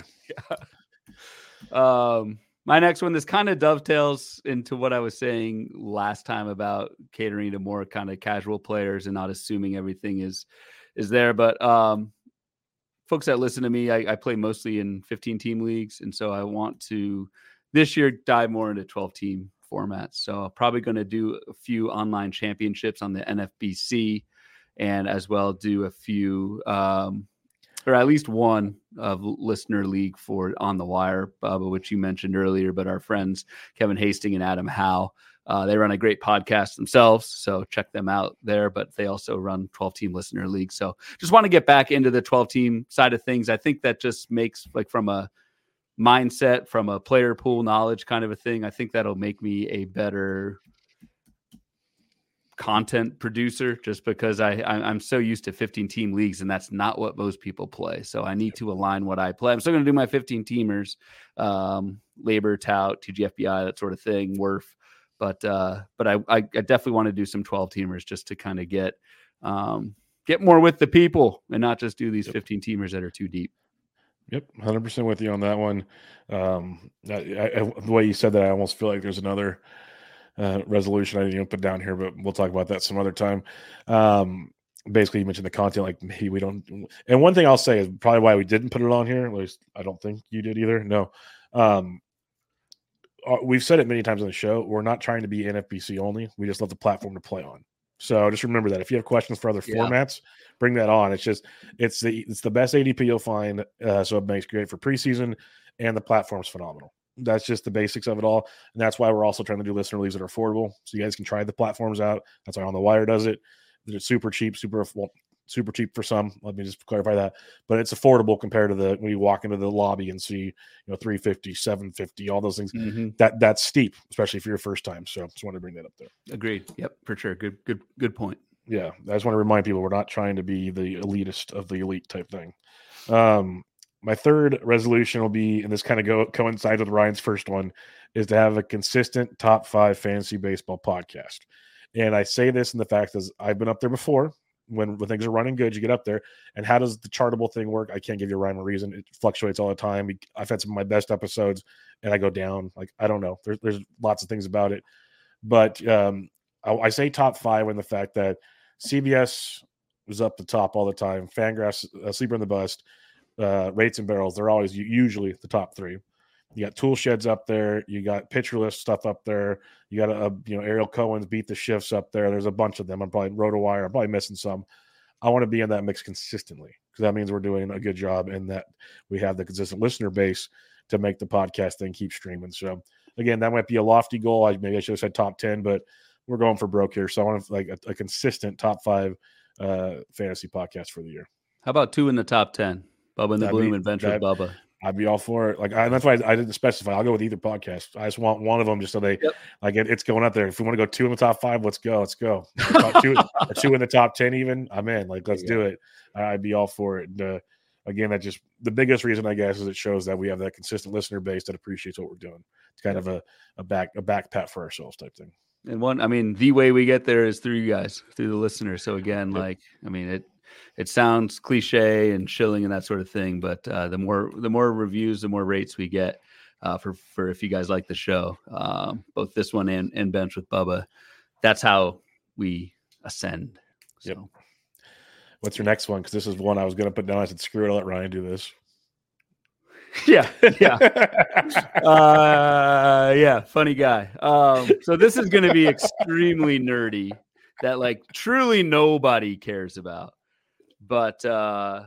Yeah. Um, my next one, this kind of dovetails into what I was saying last time about catering to more kind of casual players and not assuming everything is is there. But um folks that listen to me, I, I play mostly in fifteen team leagues. And so I want to this year dive more into twelve team formats. So I'm probably going to do a few online championships on the N F B C and as well do a few, um, or at least one of listener league for On the Wire, Bubba, which you mentioned earlier, but our friends, Kevin Hastings and Adam Howe, Uh, they run a great podcast themselves, so check them out there. But they also run twelve team listener league. So just want to get back into the twelve team side of things. I think that just makes, like, from a mindset, from a player pool knowledge kind of a thing, I think that'll make me a better content producer, just because I, I I'm so used to fifteen team leagues, and that's not what most people play. So I need to align what I play. I'm still going to do my fifteen teamers, um, labor, tout, T G F B I, that sort of thing, W R F. But uh, but I, I definitely want to do some twelve teamers just to kind of get um, get more with the people and not just do these yep. fifteen teamers that are too deep. Yep, one hundred percent with you on that one. Um, I, I, the way you said that, I almost feel like there's another uh, resolution I didn't even put down here, but we'll talk about that some other time. Um, basically, you mentioned the content, like maybe we don't. And one thing I'll say is probably why we didn't put it on here. At least I don't think you did either. No. Um, We've said it many times on the show. We're not trying to be N F B C only. We just love the platform to play on. So just remember that if you have questions for other yeah. formats, bring that on. It's just it's the it's the best A D P you'll find. Uh, so it makes great for preseason, and the platform's phenomenal. That's just the basics of it all, and that's why we're also trying to do listener leagues that are affordable, so you guys can try the platforms out. That's why On the Wire does it. They're super cheap, super well, super cheap for some. Let me just clarify that. But it's affordable compared to the when you walk into the lobby and see, you know, three fifty, seven fifty, all those things. Mm-hmm. That that's steep, especially for your first time. So just want to bring that up there. Agreed. Yep, for sure. Good, good, good point. Yeah. I just want to remind people we're not trying to be the elitist of the elite type thing. Um, my third resolution will be, and this kind of go coincides with Ryan's first one, is to have a consistent top five fantasy baseball podcast. And I say this in the fact is I've been up there before. When, when things are running good, you get up there. And how does the chartable thing work? I can't give you a rhyme or reason. It fluctuates all the time. I've had some of my best episodes, and I go down. Like, I don't know. There's, there's lots of things about it. But um, I, I say top five in the fact that C B S was up the top all the time. Fangraphs, uh, Sleeper in the Bust, uh, Rates and Barrels, they're always usually the top three. You got Tool Sheds up there. You got Pitcher List stuff up there. You got a, a you know Ariel Cohen's Beat the Shifts up there. There's a bunch of them. I'm probably RotoWire. I'm probably missing some. I want to be in that mix consistently because that means we're doing a good job and that we have the consistent listener base to make the podcast thing keep streaming. So again, that might be a lofty goal. I maybe I should have said top ten, but we're going for broke here. So I want to, like a, a consistent top five uh, fantasy podcast for the year. How about two in the top ten? Bubba and the Bloom, Adventure with Bubba. I'd be all for it. Like I, that's why I, I didn't specify. I'll go with either podcast. I just want one of them just so they yep. like it, it's going up there. If we want to go two in the top five, let's go. Let's go. two, or two in the top ten, even. I'm in. Like let's do it. I'd be all for it. And, uh, again, that just the biggest reason I guess is it shows that we have that consistent listener base that appreciates what we're doing. It's kind yep. of a a back a back pat for ourselves type thing. And one, I mean, the way we get there is through you guys, through the listeners. So again, Yep. like, I mean, it, it sounds cliche and shilling and that sort of thing, but uh, the more, the more reviews, the more rates we get uh, for, for if you guys like the show, um, both this one and, and Bench with Bubba, that's how we ascend. So. Yep. What's your next one? Because this is one I was going to put down. I said, screw it, I'll let Ryan do this. Yeah, yeah, uh, yeah. Funny guy. Um, so this is going to be extremely nerdy, that like truly nobody cares about. But uh,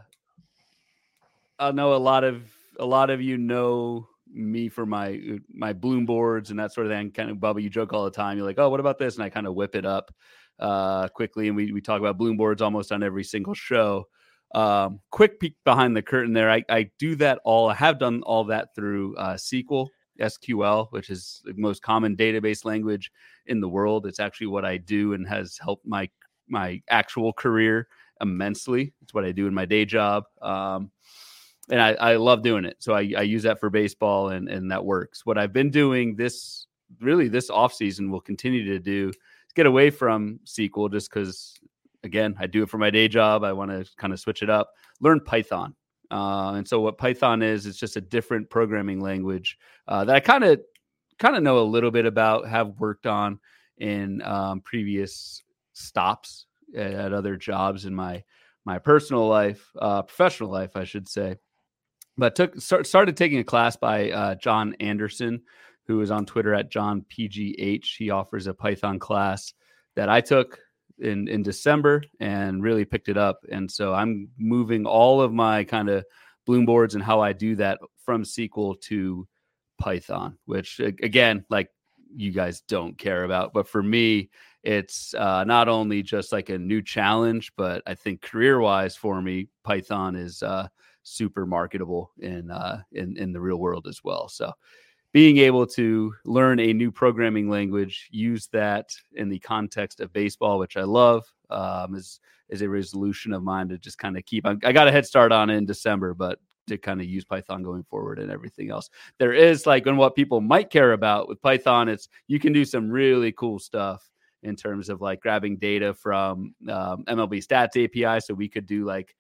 I know a lot of a lot of you know me for my my Bloom boards and that sort of thing. Kind of, Bubba, you joke all the time. You're like, oh, what about this? And I kind of whip it up uh, quickly, and we we talk about Bloom boards almost on every single show. Um, quick peek behind the curtain there. I, I do that all. I have done all that through uh, S Q L, S Q L, which is the most common database language in the world. It's actually what I do and has helped my my actual career immensely. It's what I do in my day job, um, and I, I love doing it. So I, I use that for baseball, and and that works. What I've been doing this really this off season will continue to do is get away from S Q L, just because. Again, I do it for my day job. I want to kind of switch it up, learn Python. Uh, and so what Python is, it's just a different programming language uh, that I kind of kind of know a little bit about, have worked on in um, previous stops at, at other jobs in my my personal life, uh, professional life, I should say. But took start, started taking a class by uh, John Anderson, who is on Twitter at John P G H. He offers a Python class that I took in in December and really picked it up. And so I'm moving all of my kind of Bloom boards and how I do that from S Q L to Python, which again, like you guys don't care about, but for me, it's uh, not only just like a new challenge, but I think career wise for me, Python is uh, super marketable in, uh, in, in the real world as well. So being able to learn a new programming language, use that in the context of baseball, which I love, um, is is a resolution of mine to just kind of keep. I got a head start on it in December, but to kind of use Python going forward and everything else. There is like, and what people might care about with Python, it's you can do some really cool stuff in terms of like grabbing data from um, M L B Stats A P I. So we could do like,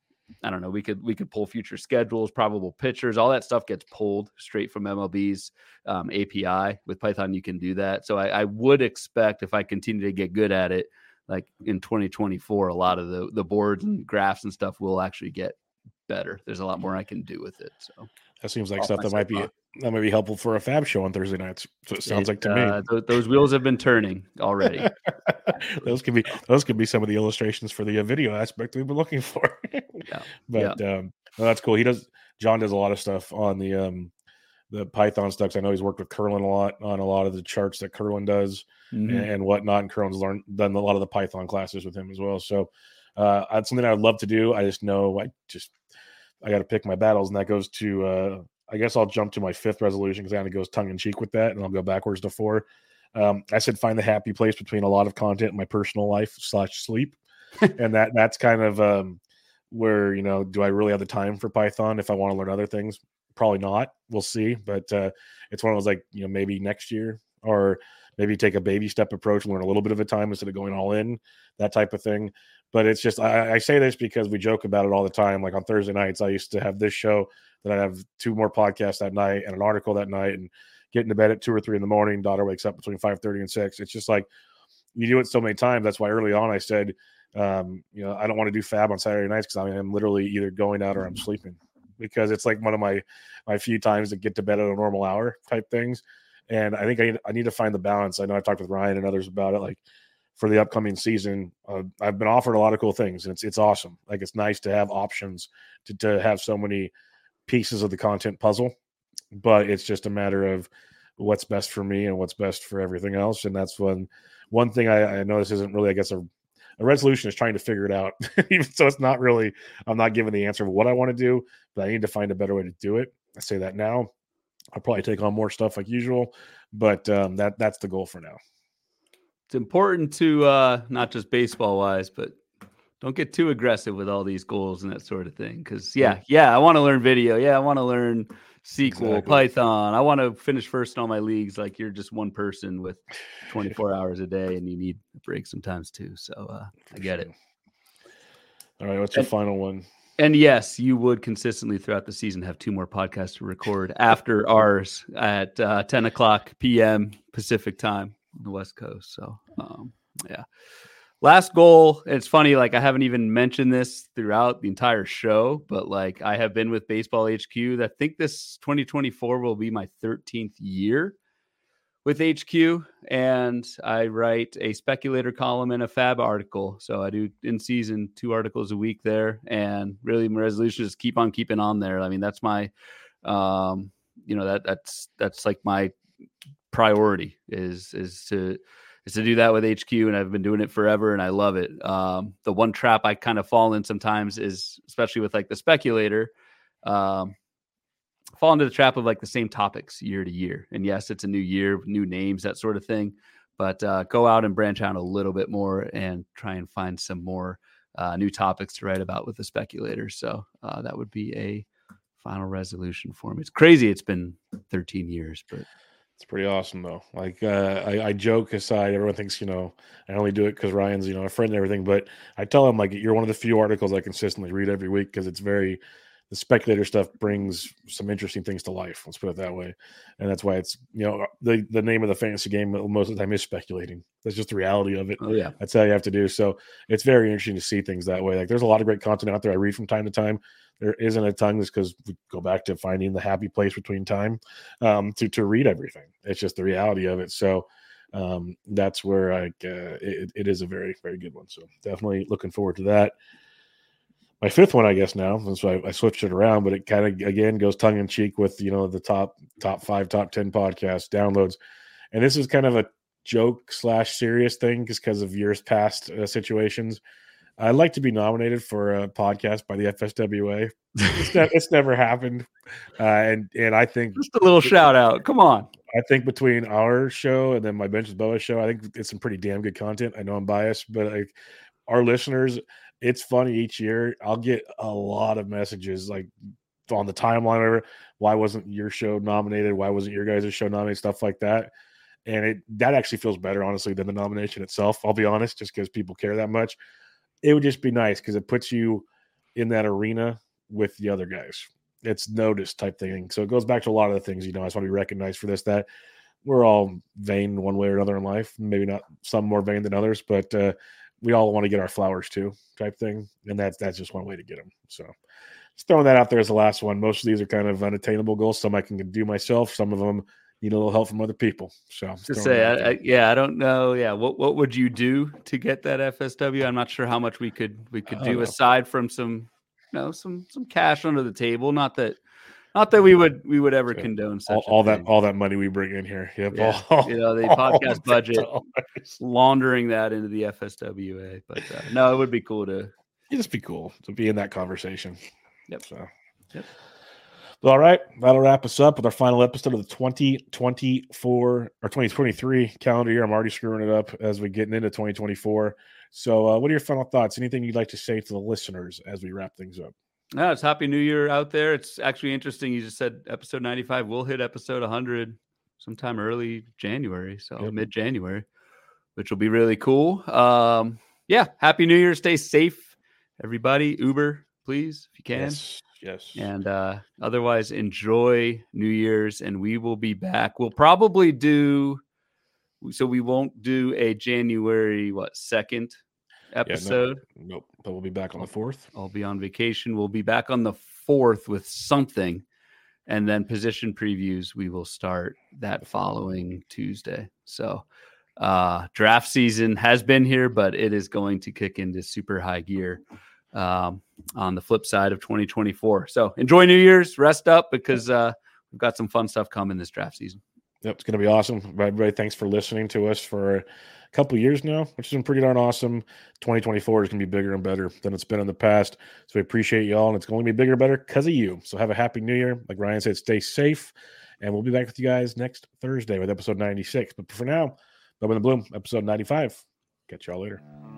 I don't know, we could we could pull future schedules, probable pitchers, all that stuff gets pulled straight from M L B's um, A P I. With Python, you can do that. So I, I would expect if I continue to get good at it, like in twenty twenty-four, a lot of the, the boards and graphs and stuff will actually get better. There's a lot more I can do with it. So that seems like stuff that might be that might be helpful for a Fab show on Thursday nights. So it sounds it, like to uh, me. Th- those wheels have been turning already. those could be those could be some of the illustrations for the uh, video aspect we've been looking for. yeah, but yeah. Um, well, that's cool. He does. John does a lot of stuff on the um, the Python stuff. I know he's worked with Curlin a lot on a lot of the charts that Curlin does mm-hmm. and, and whatnot. And Curlin's learned done a lot of the Python classes with him as well. So uh, that's something I'd love to do. I just know I just I got to pick my battles, and that goes to. Uh, I guess I'll jump to my fifth resolution because it kind of goes tongue in cheek with that, and I'll go backwards to four. Um, I said find the happy place between a lot of content in my personal life slash sleep, and that that's kind of um, where you know, do I really have the time for Python if I want to learn other things? Probably not. We'll see, but uh, it's one of those like you know maybe next year or maybe take a baby step approach and learn a little bit of a time instead of going all in, that type of thing. But it's just I, I say this because we joke about it all the time. Like on Thursday nights, I used to have this show. Then I have two more podcasts that night and an article that night, and getting to bed at two or three in the morning. Daughter wakes up between five thirty and six. It's just like you do it so many times. That's why early on I said, um, you know, I don't want to do Fab on Saturday nights because I mean, I'm literally either going out or I'm sleeping because it's like one of my my few times to get to bed at a normal hour type things. And I think I need, I need to find the balance. I know I've talked with Ryan and others about it. Like for the upcoming season, uh, I've been offered a lot of cool things, and it's it's awesome. Like it's nice to have options to to have so many pieces of the content puzzle, but it's just a matter of what's best for me and what's best for everything else. And that's one one thing I, I know this isn't really, I guess, a, a resolution is trying to figure it out. Even so, it's not really, I'm not giving the answer of what I want to do, but I need to find a better way to do it. I say that now. I'll probably take on more stuff like usual, but um, that that's the goal for now. It's important to uh, not just baseball wise, but don't get too aggressive with all these goals and that sort of thing. Because yeah, yeah, I want to learn video. Yeah, I want to learn S Q L, exactly. Python. I want to finish first in all my leagues. Like you're just one person with twenty-four hours a day, and you need a break sometimes too. So uh, I get sure. it. All right, what's your and, final one? And yes, you would consistently throughout the season have two more podcasts to record after ours at uh, ten o'clock p.m. Pacific time on the West Coast. So um, yeah. Last goal, it's funny, like I haven't even mentioned this throughout the entire show, but like I have been with Baseball H Q. I think this twenty twenty-four will be my thirteenth year with H Q, and I write a speculator column and a Fab article. So I do in season two articles a week there, and really my resolution is keep on keeping on there. I mean, that's my, um, you know, that that's that's like my priority is is to. is to do that with H Q, and I've been doing it forever, and I love it. Um, the one trap I kind of fall in sometimes is, especially with like the speculator, um, fall into the trap of like the same topics year to year. And yes, it's a new year, new names, that sort of thing, but uh, go out and branch out a little bit more and try and find some more uh, new topics to write about with the speculator. So uh, that would be a final resolution for me. It's crazy. It's been thirteen years, but it's pretty awesome, though. Like, uh, I, I joke aside, everyone thinks, you know, I only do it because Ryan's, you know, a friend and everything. But I tell him, like, you're one of the few articles I consistently read every week because it's very, the speculator stuff brings some interesting things to life. Let's put it that way. And that's why it's, you know, the, the name of the fantasy game most of the time is speculating. That's just the reality of it. Oh, yeah. That's how you have to do. So it's very interesting to see things that way. Like, there's a lot of great content out there I read from time to time. There isn't a ton just because we go back to finding the happy place between time um, to to read everything. It's just the reality of it. So um, that's where I uh, it, it is a very, very good one. So definitely looking forward to that. My fifth one, I guess now, so I, I switched it around, but it kind of again goes tongue in cheek with, you know, the top top five, top ten podcast downloads, and this is kind of a joke slash serious thing just because of years past uh, situations. I'd like to be nominated for a podcast by the F S W A. It's, ne- it's never happened. Uh, and and I think just a little shout out. Come on. I think between our show and then my Bench with Boa show, I think it's some pretty damn good content. I know I'm biased, but like our listeners, it's funny each year. I'll get a lot of messages like on the timeline or why wasn't your show nominated? Why wasn't your guys' show nominated? Stuff like that. And it that actually feels better, honestly, than the nomination itself. I'll be honest, just because people care that much. It would just be nice because it puts you in that arena with the other guys. It's noticed type thing. So it goes back to a lot of the things, you know, I just want to be recognized for this, that we're all vain one way or another in life. Maybe not some more vain than others, but uh, we all want to get our flowers too type thing. And that's, that's just one way to get them. So just throwing that out there as the last one. Most of these are kind of unattainable goals. Some I can do myself. Some of them need a little help from other people. So to say, I, I, yeah, I don't know. Yeah. What, what would you do to get that F S W? I'm not sure how much we could, we could do aside from some, you know, some, some cash under the table. Not that, not that we would, we would ever so condone such all, all that, all that money we bring in here. Yep. Yeah. All, you know, the podcast budget, laundering that into the F S W A, but uh, no, it would be cool to, it'd just be cool to be in that conversation. Yep. So, yep. All right, that'll wrap us up with our final episode of the twenty twenty-four or twenty twenty-three calendar year. I'm already screwing it up as we're getting into twenty twenty-four. So uh, what are your final thoughts? Anything you'd like to say to the listeners as we wrap things up? No, it's Happy New Year out there. It's actually interesting. You just said episode ninety-five. We'll hit episode one hundred sometime early January, so yep. mid-January, which will be really cool. Um, yeah, Happy New Year. Stay safe, everybody. Uber, please, if you can. Yes. Yes. And uh, otherwise, enjoy New Year's, and we will be back. We'll probably do, so we won't do a January, what, second episode? Yeah, no, nope. But we'll be back on the fourth. I'll be on vacation. We'll be back on the fourth with something. And then position previews, we will start that following Tuesday. So uh, draft season has been here, but it is going to kick into super high gear um, on the flip side of twenty twenty-four. So enjoy New Year's, rest up because uh, we've got some fun stuff coming this draft season. Yep, it's going to be awesome. Everybody, thanks for listening to us for a couple of years now, which has been pretty darn awesome. twenty twenty-four is going to be bigger and better than it's been in the past. So we appreciate you all, and it's going to be bigger and better because of you. So have a happy New Year. Like Ryan said, stay safe, and we'll be back with you guys next Thursday with episode ninety-six. But for now, Bubba and the Bloom, episode ninety-five. Catch y'all later.